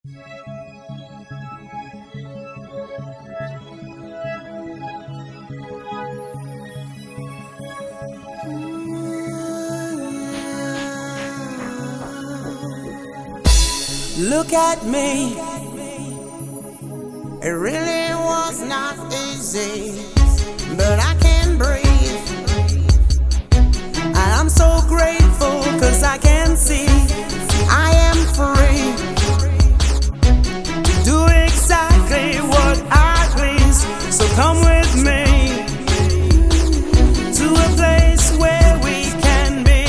Look at me, it really was not easy, but I can breathe, and I'm so grateful 'cause I can see I am free to do exactly what I please. So come with me to a place where we can be.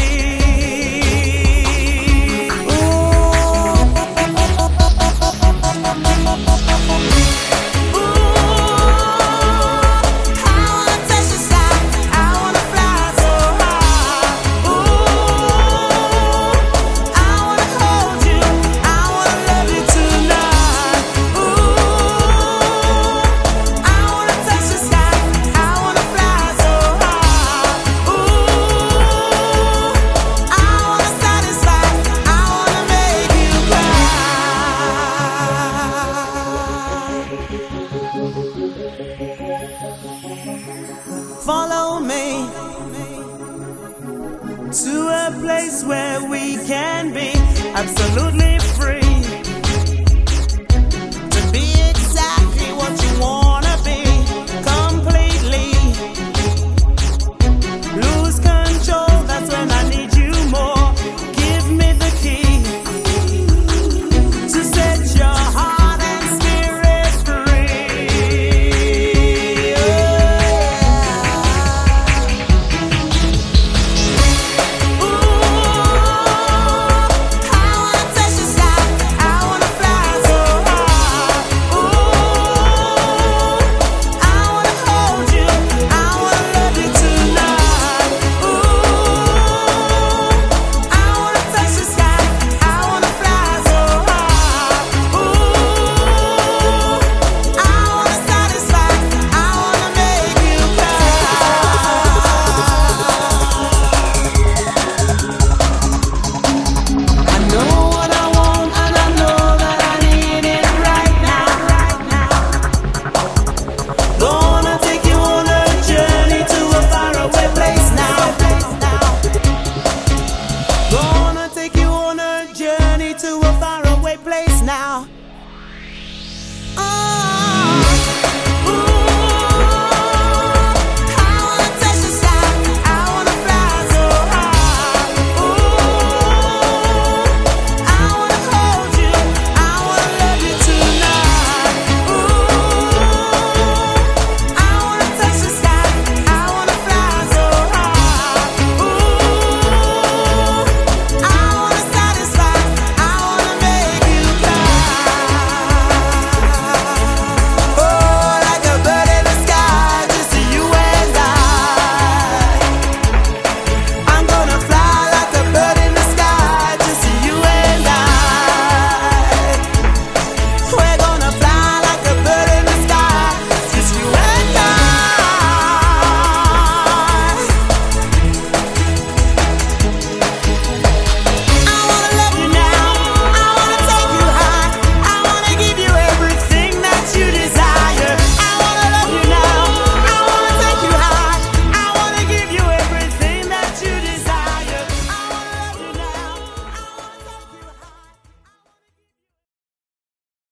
Follow me to a place where we can be absolutely